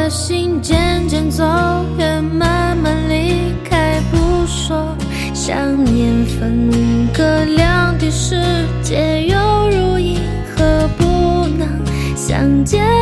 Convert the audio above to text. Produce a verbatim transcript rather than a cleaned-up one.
的心渐渐走远，慢慢离开不说，想念分隔两地世界，犹如银河不能相见。